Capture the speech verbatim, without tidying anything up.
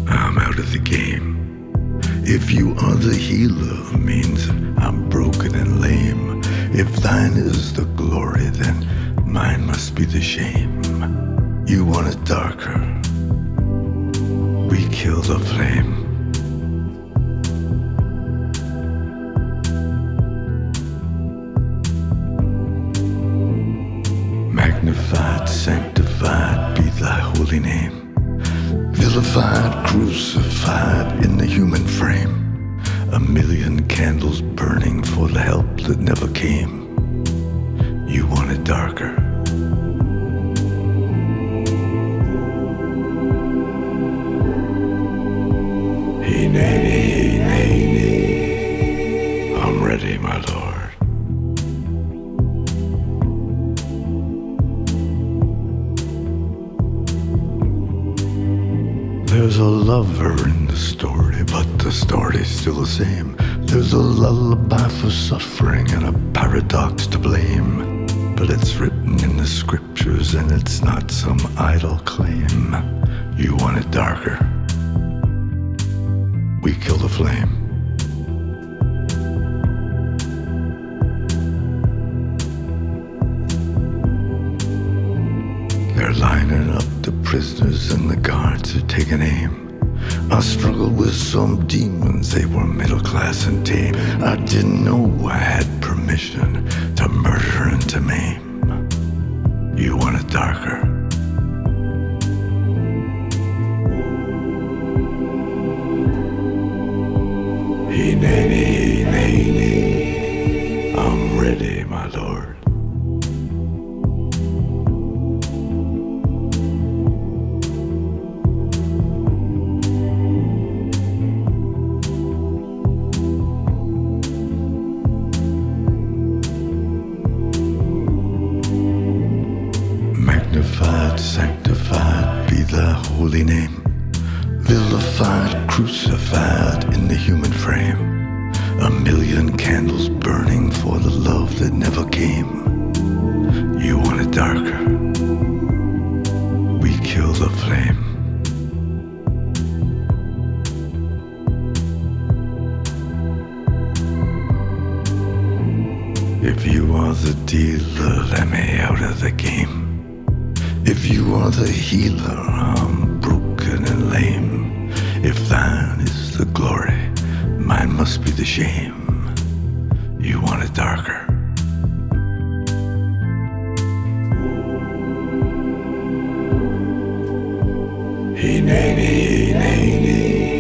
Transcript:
I'm out of the game. If you are the healer, means I'm broken and lame. If thine is the glory, then mine must be the shame. You want it darker, we kill the flame. Magnified, sanctified be thy holy name. Vilified, crucified in the human frame. A million candles burning for the help that never came. You want it darker. Hey, nay, nay, nay, nay. I'm ready, my lord. There's a lover in the story, but the story's still the same. There's a lullaby for suffering and a paradox to blame. But it's written in the scriptures and it's not some idle claim. You want it darker, we kill the flame. They're lining up the prisoners and the guards are taking aim. I struggled with some demons, they were middle class and tame. I didn't know I had permission to murder and to maim. You want it darker, hey, nay, nay, nay, nay. I'm ready, my lord. Magnified, sanctified be thy holy name. Vilified, crucified in the human frame. A million candles burning for the love that never came. You want it darker, we kill the flame. If you are the dealer, let me out of the game. If you are the healer, I'm broken and lame. If thine is the glory, mine must be the shame. You want it darker, hey, nay, nay, nay, nay.